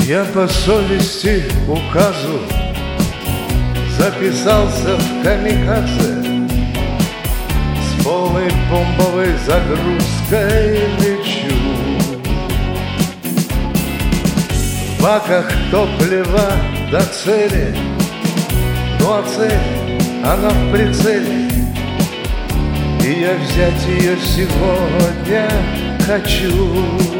Я по совести указу записался в камикадзе, с полной бомбовой загрузкой лечу. В баках топлива до цели, ну а цель, она в прицеле, и я взять ее сегодня хочу.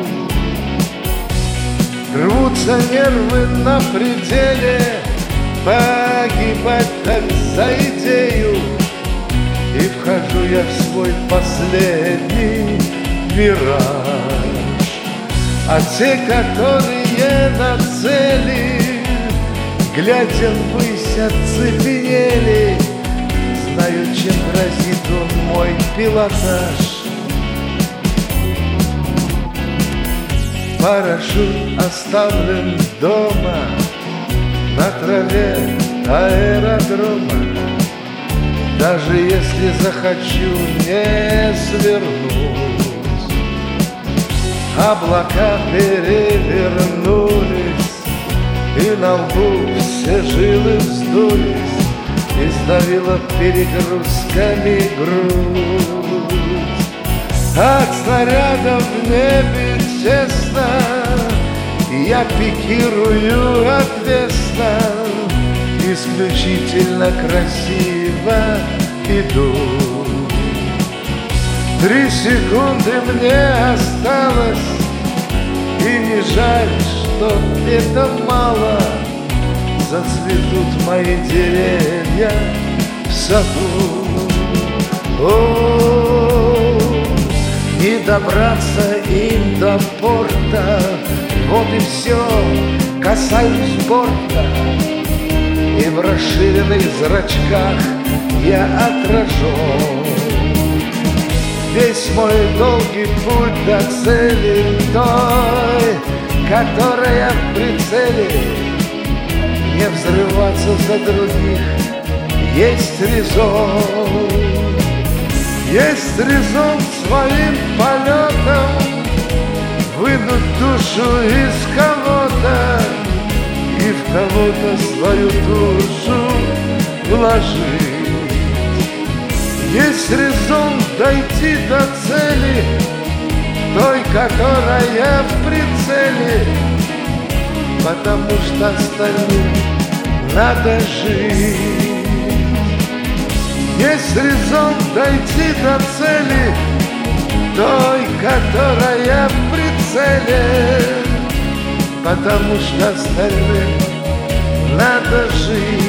Рвутся нервы на пределе, погибать так за идею. И вхожу я в свой последний вираж. А те, которые на цели, глядя ввысь, оцепенели, знают, чем грозит он мой пилотаж. Парашют оставлен дома на траве аэродрома. Даже если захочу, не свернуть. Облака перевернулись, и на лбу все жилы вздулись, и сдавило перегрузками грудь. От снарядов в небе тесно, я пикирую отвесно, исключительно красиво иду. 3 секунды мне осталось, и не жаль, что это мало. Зацветут мои деревья в саду. Не добраться им до порта, вот и все, касаюсь борта, и в расширенных зрачках я отражен. Весь мой долгий путь до цели той, которая в прицеле. Не взрываться за других есть резон. Есть резон своим полетом вынуть душу из кого-то и в кого-то свою душу вложить. Есть резон дойти до цели, той, которая в прицеле, потому что остальным надо жить. Есть резон дойти до цели, той, которая в прицеле, потому что остальным надо жить.